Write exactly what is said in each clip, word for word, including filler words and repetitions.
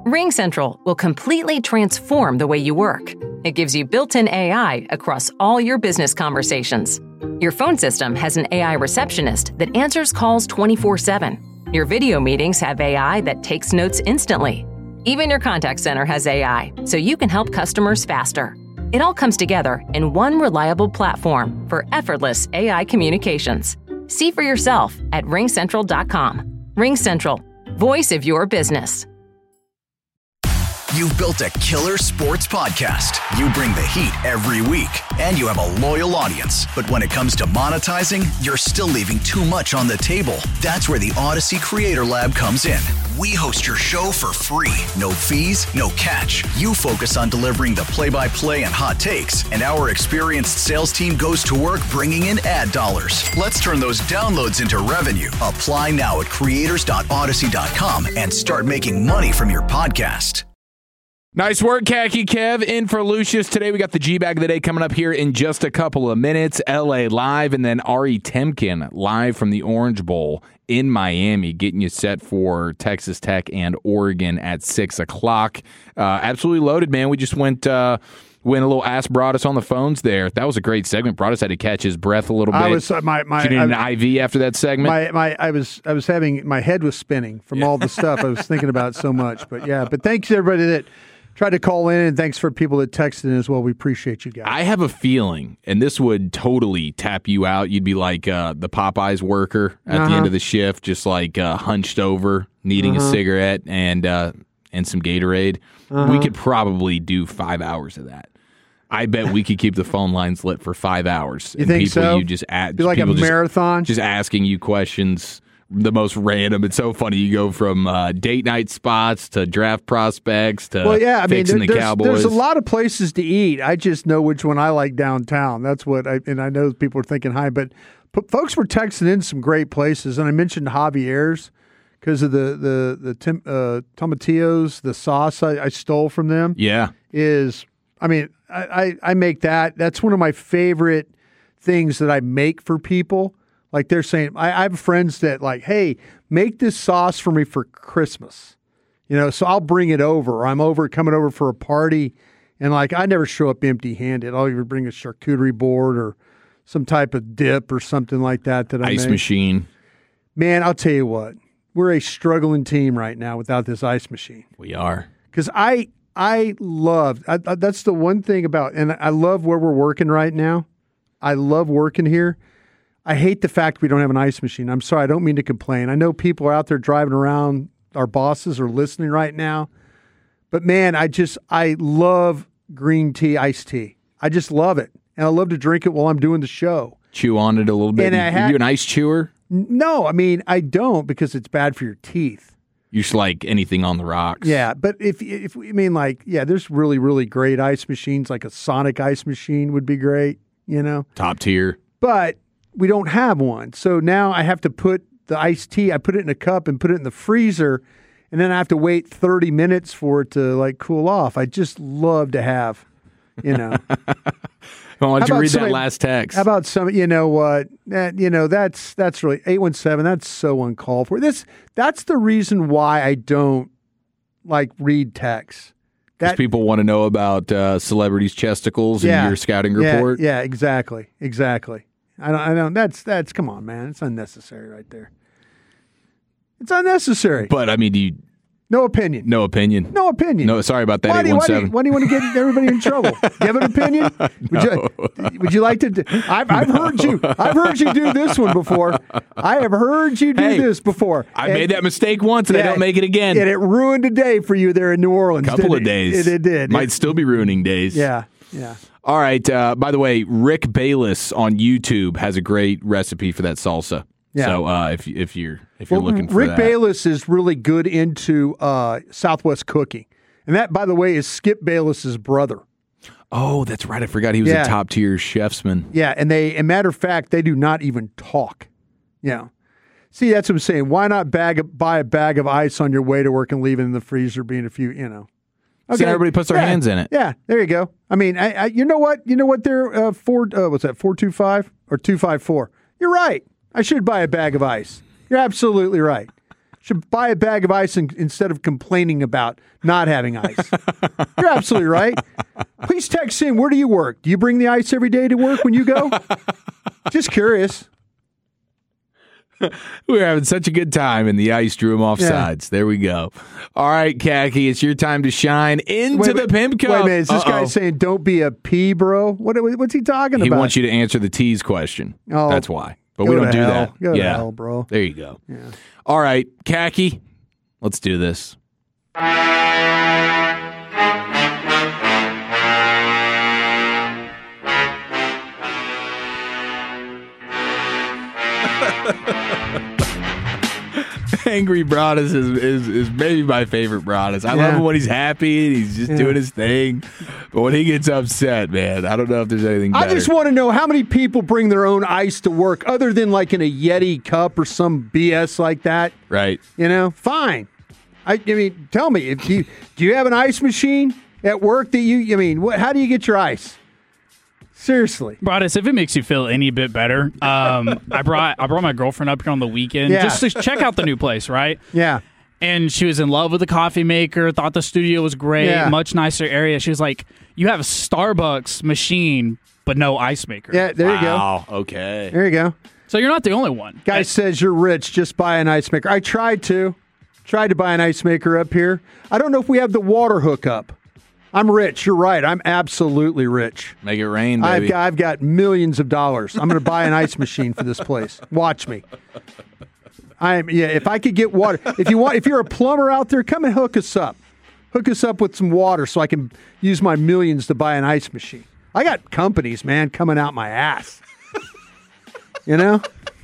RingCentral will completely transform the way you work. It gives you built-in A I across all your business conversations. Your phone system has an A I receptionist that answers calls twenty-four seven. Your video meetings have A I that takes notes instantly. Even your contact center has A I, so you can help customers faster. It all comes together in one reliable platform for effortless A I communications. See for yourself at ring central dot com. RingCentral, voice of your business. You've built a killer sports podcast. You bring the heat every week, and you have a loyal audience. But when it comes to monetizing, you're still leaving too much on the table. That's where the Odyssey Creator Lab comes in. We host your show for free. No fees, no catch. You focus on delivering the play-by-play and hot takes, and our experienced sales team goes to work bringing in ad dollars. Let's turn those downloads into revenue. Apply now at creators dot odyssey dot com and start making money from your podcast. Nice work, Khaki Kev, in for Lucius. Today we got the G-Bag of the Day coming up here in just a couple of minutes. L A Live, and then Ari Temkin live from the Orange Bowl in Miami, getting you set for Texas Tech and Oregon at six o'clock. Uh, absolutely loaded, man. We just went... Uh, When a little ass brought us on the phones there. That was a great segment. Brought us had to catch his breath a little bit. I was uh, my my. You needed an I, I V after that segment. My my. I was I was having my head was spinning from all the stuff I was thinking about so much. But yeah. But thanks to everybody that tried to call in, and thanks for people that texted in as well. We appreciate you guys. I have a feeling, and this would totally tap you out. You'd be like uh, the Popeyes worker at uh-huh. the end of the shift, just like uh, hunched over, needing uh-huh. a cigarette and uh, and some Gatorade. Uh-huh. We could probably do five hours of that. I bet we could keep the phone lines lit for five hours. You and think people so? You just at, Be like a just, marathon? Just asking you questions, the most random. It's so funny. You go from uh, date night spots to draft prospects to well, yeah, I mean, fixing there, the there's, Cowboys. there's a lot of places to eat. I just know which one I like downtown. That's what I, and I know people are thinking high, but, but folks were texting in some great places, and I mentioned Javier's because of the the the tim, uh, tomatillos, the sauce I, I stole from them. Yeah, is I mean. I, I, I make that. That's one of my favorite things that I make for people. Like they're saying, I, I have friends that like, hey, make this sauce for me for Christmas. You know, so I'll bring it over. Or I'm over coming over for a party, and like I never show up empty-handed. I'll either bring a charcuterie board or some type of dip or something like that. That I ice make. machine. Man, I'll tell you what, we're a struggling team right now without this ice machine. We are because I. I love, I, I, that's the one thing about, and I love where we're working right now. I love working here. I hate the fact we don't have an ice machine. I'm sorry, I don't mean to complain. I know people are out there driving around, our bosses are listening right now. But man, I just, I love green tea, iced tea. I just love it. And I love to drink it while I'm doing the show. Chew on it a little bit. And you, I ha- are you an ice chewer? No, I mean, I don't because it's bad for your teeth. You just like anything on the rocks. Yeah, but if if we mean like, yeah, there's really, really great ice machines, like a Sonic ice machine would be great, you know? Top tier. But we don't have one. So now I have to put the iced tea, I put it in a cup and put it in the freezer, and then I have to wait thirty minutes for it to like cool off. I just love to have, you know. Well, why don't you read somebody, that last text? How about some, you know what, that, you know, that's, that's really, eight one seven, that's so uncalled for. This, that's the reason why I don't, like, read texts. Because people want to know about uh, celebrities' chesticles yeah, in your scouting yeah, report? Yeah, exactly, exactly. I don't, I don't, that's, that's, come on, man, it's unnecessary right there. It's unnecessary. But, I mean, do you... No opinion. No opinion. No opinion. No, sorry about that. Why do, you, why, do you, eight one seven. why do you want to get everybody in trouble? Do you have an opinion? No. Would you, would you like to? Do, I've, I've heard you. I've heard you do this one before. I have heard you do hey, this before. I and, made that mistake once, and yeah, I don't make it again. And it ruined a day for you there in New Orleans. Couple of it? days. It, it did. Might it, still be ruining days. Yeah. Yeah. All right. Uh, by the way, Rick Bayless on YouTube has a great recipe for that salsa. Yeah. So uh, if if you're if you're well, looking for Rick that. Bayless is really good into uh, Southwest cooking, and that, by the way, is Skip Bayless's brother. Oh, that's right. I forgot he was yeah. a top tier chefsman. Yeah, and they, as a matter of fact, they do not even talk. Yeah. See, that's what I'm saying. Why not bag buy a bag of ice on your way to work and leave it in the freezer, being a few, you know. Okay. So everybody puts their yeah. hands in it. Yeah, there you go. I mean, I, I, you know what? You know what? They're uh, four. Uh, what's that? Four two five or two five four? You're right. I should buy a bag of ice. You're absolutely right. Should buy a bag of ice in, instead of complaining about not having ice. You're absolutely right. Please text in. Where do you work? Do you bring the ice every day to work when you go? Just curious. We're having such a good time, and the ice drew him off Yeah. sides. There we go. All right, Khaki, it's your time to shine into Wait, the wait, Pimp Cup. Wait a minute. Is this Uh-oh. guy saying don't be a P, bro? What, what's he talking He about? wants you to answer the tease question. Oh, That's why. But go we don't to do hell. that. Go to yeah. hell, bro. There you go. Yeah. All right, Khaki, let's do this. Angry Broadus is, is is maybe my favorite Broadus. I Yeah. love him when he's happy and he's just Yeah. doing his thing. But when he gets upset, man, I don't know if there's anything better. I just want to know how many people bring their own ice to work other than like in a Yeti cup or some B S like that. Right. You know, fine. I, I mean, tell me, if you do you have an ice machine at work that you, I mean, what, how do you get your ice? Seriously. Broadus, if it makes you feel any bit better, um, I brought I brought my girlfriend up here on the weekend Yeah. just to check out the new place, right? Yeah. And she was in love with the coffee maker, thought the studio was great, Yeah. much nicer area. She was like, you have a Starbucks machine, but no ice maker. Yeah, there you go. Wow. Okay. There you go. So you're not the only one. Guy says you're rich, just buy an ice maker. I tried to. Tried to buy an ice maker up here. I don't know if we have the water hookup. I'm rich. You're right. I'm absolutely rich. Make it rain, I've baby. got, I've got millions of dollars. I'm going to buy an ice machine for this place. Watch me. I'm yeah. If I could get water, if you want, if you're a plumber out there, come and hook us up. Hook us up with some water so I can use my millions to buy an ice machine. I got companies, man, coming out my ass. You know.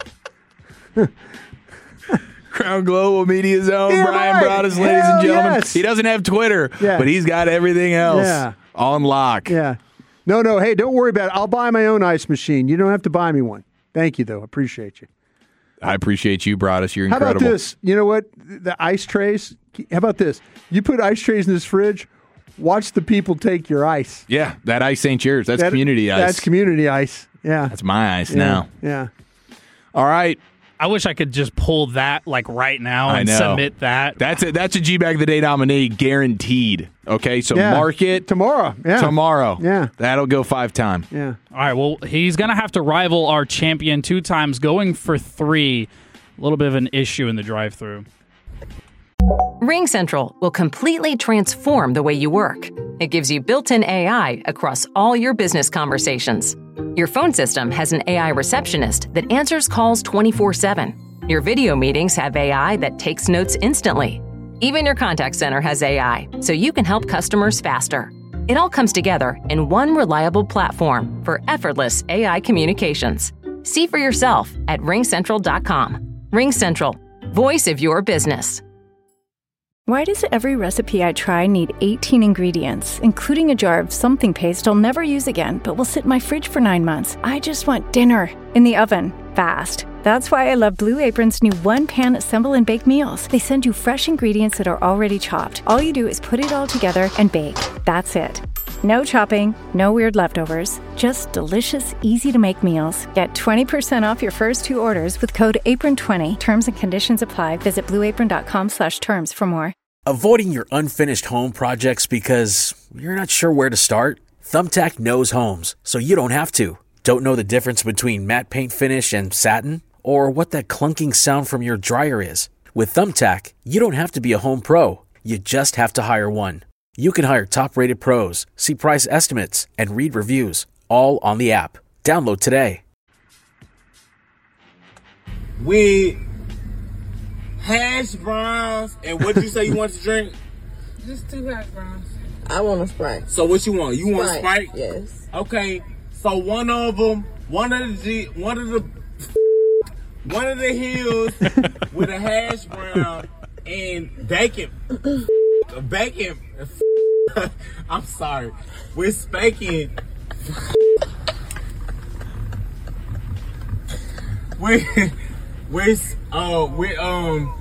Crown Global Media Zone, Yeah, Brian right. Broadus, ladies Hell and gentlemen. yes. He doesn't have Twitter, Yeah. but he's got everything else Yeah. on lock. Yeah. No, no. Hey, don't worry about it. I'll buy my own ice machine. You don't have to buy me one. Thank you, though. Appreciate you. I appreciate you, Broadus. You're How incredible. about this? You know what? The ice trays. How about this? You put ice trays in this fridge. Watch the people take your ice. Yeah, that ice ain't yours. That's That- community ice. That's community ice. Yeah. That's my ice yeah. now. Yeah. All right. I wish I could just pull that like right now I and know. submit that. That's a, that's a G-Bag of the Day nominee guaranteed. Okay, so Yeah. mark it Tomorrow. Yeah. tomorrow. Yeah. That'll go five time. Yeah. All right, well, he's going to have to rival our champion two times, going for three. A little bit of an issue in the drive-thru. Ring Central will completely transform the way you work. It gives you built-in A I across all your business conversations. Your phone system has an A I receptionist that answers calls twenty-four seven. Your video meetings have A I that takes notes instantly. Even your contact center has A I, so you can help customers faster. It all comes together in one reliable platform for effortless A I communications. See for yourself at ring central dot com. Ring Central, voice of your business. Why does every recipe I try need eighteen ingredients, including a jar of something paste I'll never use again, but will sit in my fridge for nine months? I just want dinner in the oven, fast. That's why I love Blue Apron's new one-pan assemble and bake meals. They send you fresh ingredients that are already chopped. All you do is put it all together and bake. That's it. No chopping, no weird leftovers, just delicious, easy-to-make meals. Get twenty percent off your first two orders with code apron twenty. Terms and conditions apply. Visit blue apron dot com slash terms for more. Avoiding your unfinished home projects because you're not sure where to start? Thumbtack knows homes, so you don't have to. Don't know the difference between matte paint finish and satin? Or what that clunking sound from your dryer is? With Thumbtack, you don't have to be a home pro. You just have to hire one. You can hire top-rated pros, see price estimates, and read reviews, all on the app. Download today. With hash browns and what did you say you want to drink? Just two hash browns. I want a Sprite. So what you want? You want Sprite, Sprite? yes. Okay. So one of them, one of the G, one of the, one of the hills with a hash brown and bacon, bacon. I'm sorry, with spanking. with with uh with um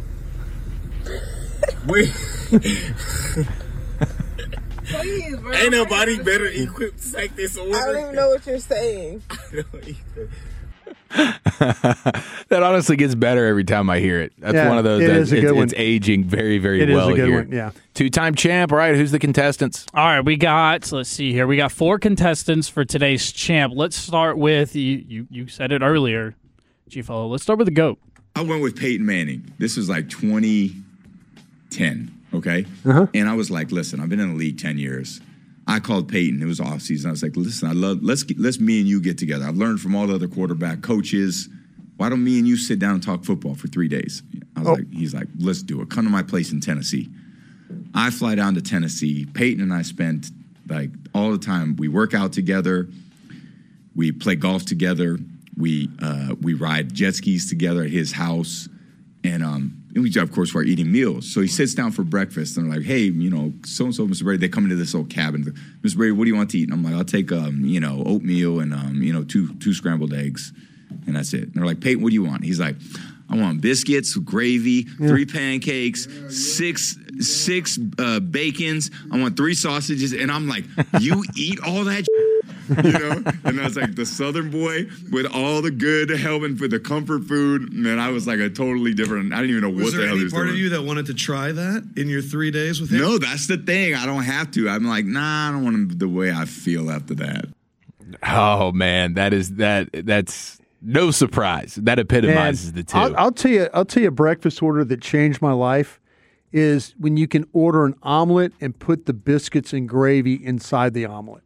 with. Please, bro. Ain't nobody better equipped to take this order. I don't even know what you're saying. I don't either. That honestly gets better every time I hear it. That's Yeah, one of those it that's is a it's, good one. it's aging very, very It is well a good here. one, yeah. Two-time champ. All right, who's the contestants? All right, we got, let's see here. We got four contestants for today's champ. Let's start with, you You, you said it earlier, G-Fellow. Let's start with the GOAT. I went with Peyton Manning. This was like twenty ten, okay? Uh-huh. And I was like, listen, I've been in the league ten years. I called Peyton. It was off season. I was like, listen, I love let's get, let's me and you get together. I've learned from all the other quarterback coaches. Why don't me and you sit down and talk football for three days? I was Oh. like, he's like, let's do it. Come to my place in Tennessee. I fly down to Tennessee. Peyton and I spent like all the time. We work out together. We play golf together. We uh, we ride jet skis together at his house, and um, and we of course we're eating meals. So he sits down for breakfast, and I'm like, hey, you know, so and so, Mister Brady. They come into this old cabin. Mister Brady, what do you want to eat? And I'm like, I'll take um, you know, oatmeal and um, you know, two two scrambled eggs, and that's it. And they're like, Peyton, what do you want? He's like, I want biscuits, gravy, yeah. three pancakes, six six uh, bacons. I want three sausages, and I'm like, you eat all that. You know, and I was like the Southern boy with all the good helping for the comfort food. Man, I was like a totally different. I didn't even know was what the hell he Was was there any part doing. of you that wanted to try that in your three days with him? No, that's the thing. I don't have to. I'm like, nah, I don't want him the way I feel after that. Oh man, that is that. That's no surprise. That epitomizes Man, the two. I'll, I'll tell you. I'll tell you a breakfast order that changed my life is when you can order an omelet and put the biscuits and gravy inside the omelet.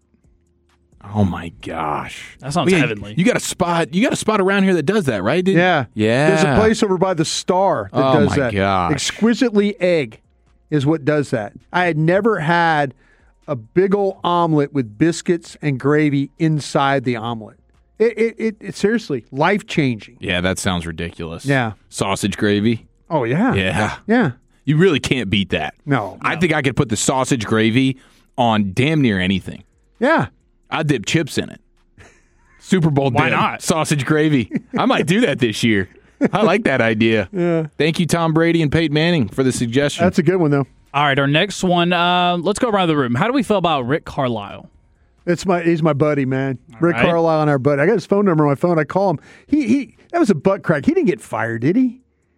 Oh my gosh, that sounds Wait, heavenly. You got a spot. You got a spot around here that does that, right? Dude? Yeah, yeah. There's a place over by the Star that oh does my that. Gosh. Exquisitely Egg is what does that. I had never had a big old omelet with biscuits and gravy inside the omelet. It, it, it, it seriously life changing. Yeah, that sounds ridiculous. Yeah, sausage gravy. Oh yeah, yeah, yeah. You really can't beat that. No, no. I think I could put the sausage gravy on damn near anything. Yeah. I dip chips in it. Super Bowl Why dip, not? Sausage gravy. I might do that this year. I like that idea. Yeah. Thank you, Tom Brady and Peyton Manning, for the suggestion. That's a good one, though. All right, our next one. Uh, let's go around the room. How do we feel about Rick Carlisle? It's my he's my buddy, man. All Rick right. Carlisle and our buddy. I got his phone number on my phone. I call him. He he. That was a butt crack. He didn't get fired, did he?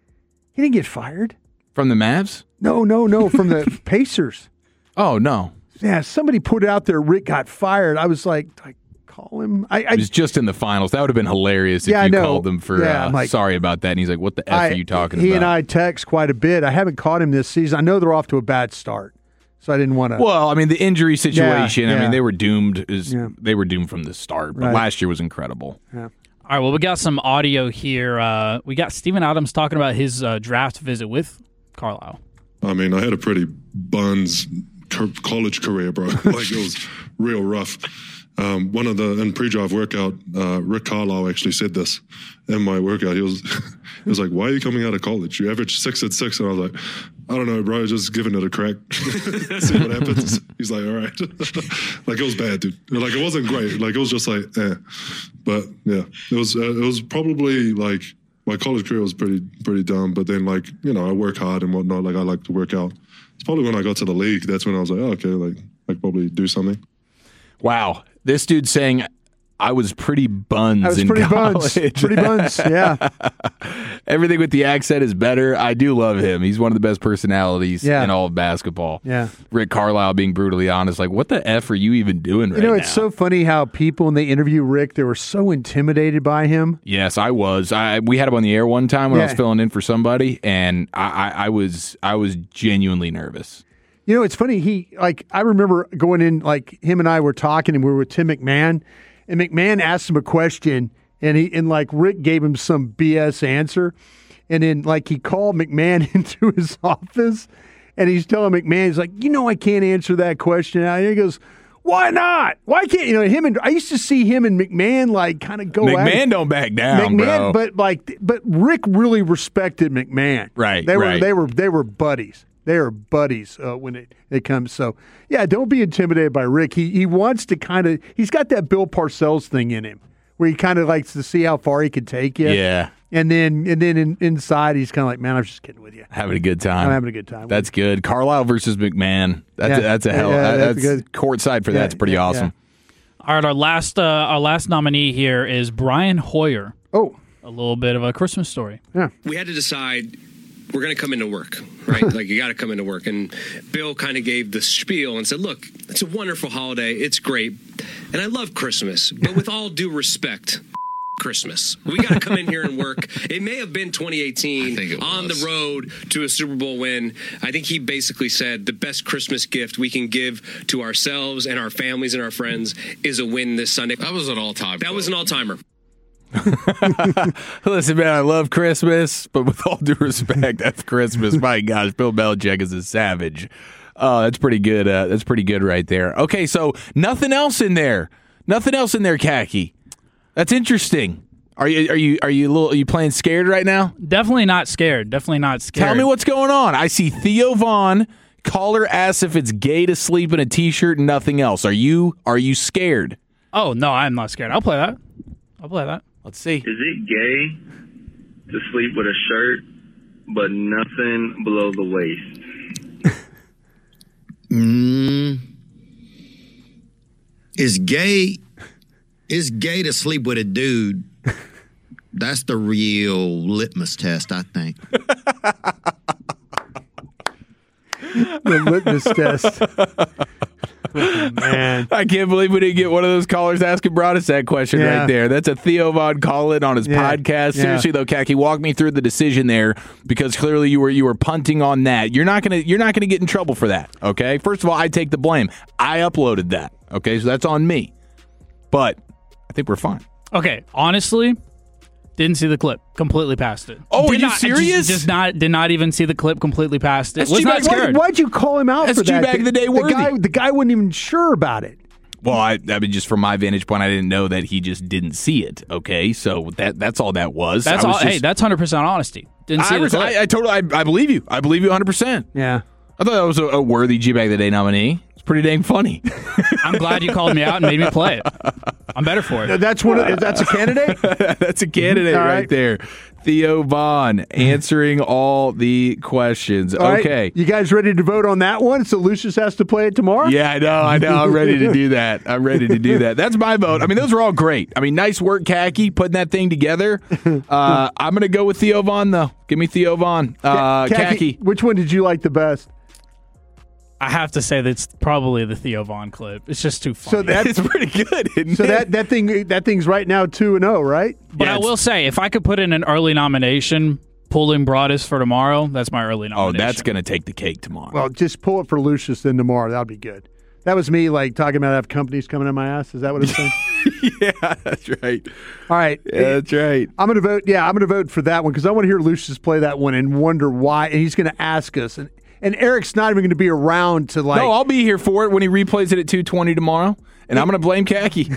He didn't get fired. From the Mavs? No, no, no. From the Pacers. Oh no. Yeah, somebody put it out there. Rick got fired. I was like, I call him. I, I It was just in the finals. That would have been hilarious if Yeah, I you know. called them for Yeah, uh, I'm like- sorry about that. And he's like, what the F I- are you talking he about? and I text quite a bit. I haven't caught him this season. I know they're off to a bad start, so I didn't want to. Well, I mean, the injury situation, I yeah. mean, they were doomed. Is Yeah. They were doomed from the start. But Right. last year was incredible. Yeah. All right, well, we got some audio here. Uh, we got Steven Adams talking about his uh, draft visit with Carlisle. I mean, I had a pretty buns co- college career, bro. Like, it was real rough. Um, one of the, in pre-draft workout, uh, Rick Carlisle actually said this in my workout. He was, he was like, why are you coming out of college? You averaged six at six. And I was like, I don't know, bro, just giving it a crack. See what happens. He's like, all right. Like, it was bad, dude. Like, it wasn't great. Like, it was just like, eh. But yeah, it was, uh, it was probably like, my college career was pretty, pretty dumb. But then, like, you know, I work hard and whatnot. Like, I like to work out. It's probably when I got to the league. That's when I was like, oh, okay, like, I could probably do something. Wow. This dude's saying I was pretty buns I was in pretty college. buns. Pretty buns, yeah. Everything with the accent is better. I do love him. He's one of the best personalities Yeah. in all of basketball. Yeah. Rick Carlisle being brutally honest, like, what the F are you even doing right You know, now? it's so funny how people, when they interview Rick, they were so intimidated by him. Yes, I was. I we had him on the air one time when I was Yeah. filling in for somebody, and I, I, I was I was genuinely nervous. You know, it's funny. He, like, I remember going in, like, him and I were talking, and we were with Tim McMahon, and McMahon asked him a question, and he, and like, Rick gave him some B S answer, and then, like, he called McMahon into his office, and he's telling McMahon, he's like, you know, I can't answer that question. And he goes, why not? Why can't, you know, him and, I used to see him and McMahon, like, kind of go at McMahon it. don't back down, McMahon, bro. but, like, but Rick really respected McMahon. Right, They were, right. they were, they were buddies. They are buddies uh, when it, it comes. So, yeah, don't be intimidated by Rick. He he wants to kind of – he's got that Bill Parcells thing in him where he kind of likes to see how far he can take you. Yeah. And then and then in, inside he's kind of like, man, I'm just kidding with you. Having a good time. I'm having a good time. That's good. Carlisle versus McMahon. That's Yeah. a, that's a hell. Yeah, that- that's that's good. courtside for Yeah, that's pretty yeah, awesome. All right, our last uh, our last nominee here is Brian Hoyer. Oh. A little bit of a Christmas story. Yeah. We had to decide we're going to come into work, right? Like, you got to come into work. And Bill kind of gave the spiel and said, look, it's a wonderful holiday. It's great. And I love Christmas. But with all due respect, Christmas. We got to come in here and work. It may have been twenty eighteen on the road to a Super Bowl win. I think he basically said the best Christmas gift we can give to ourselves and our families and our friends is a win this Sunday. That was an all-time. That was an all-timer. Listen, man, I love Christmas, but with all due respect, that's Christmas. My gosh, Bill Belichick is a savage. Oh, that's pretty good. Uh, that's pretty good right there. Okay, so nothing else in there. Nothing else in there, Khaki. That's interesting. Are you are you are you a little are you playing scared right now? Definitely not scared. Definitely not scared. Tell me what's going on. I see Theo Vaughn. Caller asks if it's gay to sleep in a t-shirt and nothing else. Are you are you scared? Oh no, I'm not scared. I'll play that. I'll play that. Let's see. Is it gay to sleep with a shirt but nothing below the waist? mm, is gay is gay to sleep with a dude. That's the real litmus test, I think. The litmus test. Oh, man, I can't believe we didn't get one of those callers asking Broadus that question Yeah. right there. That's a Theo Vaughn call-in on his Yeah. podcast. Yeah. Seriously though, Khaki, walk me through the decision there, because clearly you were you were punting on that. You're not gonna you're not gonna get in trouble for that. Okay, first of all, I take the blame. I uploaded that. Okay, so that's on me. But I think we're fine. Okay, honestly, didn't see the clip. Completely passed it. Oh, Did are you not- serious? Just, just not. Did not even see the clip. Completely passed it. That's Was G-Bag- not scared. Why, why'd you call him out That's for that? G-Bag of the day worthy. guy, the guy wasn't even sure about it. Well, I, I mean, just from my vantage point, I didn't know that he just didn't see it. Okay, so that that's all that was. That's I was all. just- hey, that's hundred percent honesty. Didn't see I, the was, clip. I, I totally, I, I believe you. I believe you one hundred percent. Yeah. I thought that was a, a worthy G-Bag of the Day nominee. It's pretty dang funny. I'm glad you called me out and made me play it. I'm better for it. That's one. Of, that's a candidate. That's a candidate All right. right. there. Theo Vaughn answering all the questions. All right. Okay. You guys ready to vote on that one? So Lucius has to play it tomorrow? Yeah, I know. I know. I'm ready to do that. I'm ready to do that. That's my vote. I mean, those were all great. I mean, nice work, Khaki, putting that thing together. Uh, I'm going to go with Theo Vaughn, though. Give me Theo Vaughn. Uh, Khaki. Which one did you like the best? I have to say that's probably the Theo Vaughn clip. It's just too funny. So that's It's pretty good, isn't so it? that that thing that thing's right now two and zero, right? But I will say, if I could put in an early nomination, pulling Broadus for tomorrow, that's my early Oh, nomination. that's going to take the cake tomorrow. Well, just pull it for Lucius then tomorrow. That'll be good. That was me like talking about I have companies coming in my ass. Is that what it's saying? Yeah, that's right. All right. Yeah, that's right. I'm going to vote. Yeah, I'm going to vote for that one because I want to hear Lucius play that one and wonder why. And he's going to ask us. And and Eric's not even going to be around to like. No, I'll be here for it when he replays it at two twenty tomorrow. And I'm going to blame Khaki.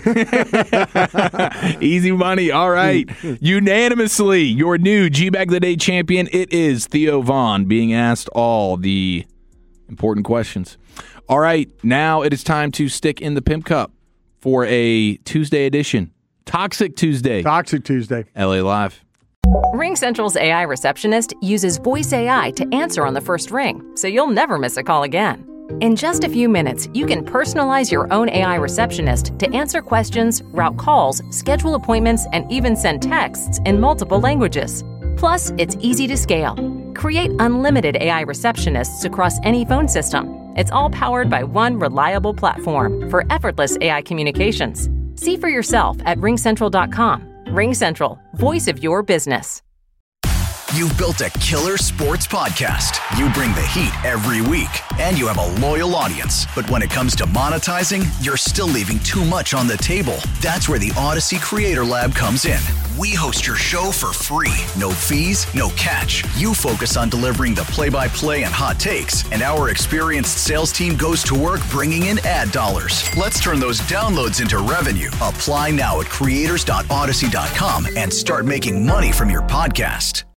Easy money. All right. Unanimously, your new G-Bag of the Day champion, it is Theo Vaughn being asked all the important questions. All right. Now it is time to stick in the Pimp Cup for a Tuesday edition. Toxic Tuesday. Toxic Tuesday. L A Live. RingCentral's A I receptionist uses voice A I to answer on the first ring, so you'll never miss a call again. In just a few minutes, you can personalize your own A I receptionist to answer questions, route calls, schedule appointments, and even send texts in multiple languages. Plus, it's easy to scale. Create unlimited A I receptionists across any phone system. It's all powered by one reliable platform for effortless A I communications. See for yourself at ring central dot com. RingCentral, voice of your business. You've built a killer sports podcast. You bring the heat every week, and you have a loyal audience. But when it comes to monetizing, you're still leaving too much on the table. That's where the Odyssey Creator Lab comes in. We host your show for free. No fees, no catch. You focus on delivering the play-by-play and hot takes, and our experienced sales team goes to work bringing in ad dollars. Let's turn those downloads into revenue. Apply now at creators dot odyssey dot com and start making money from your podcast.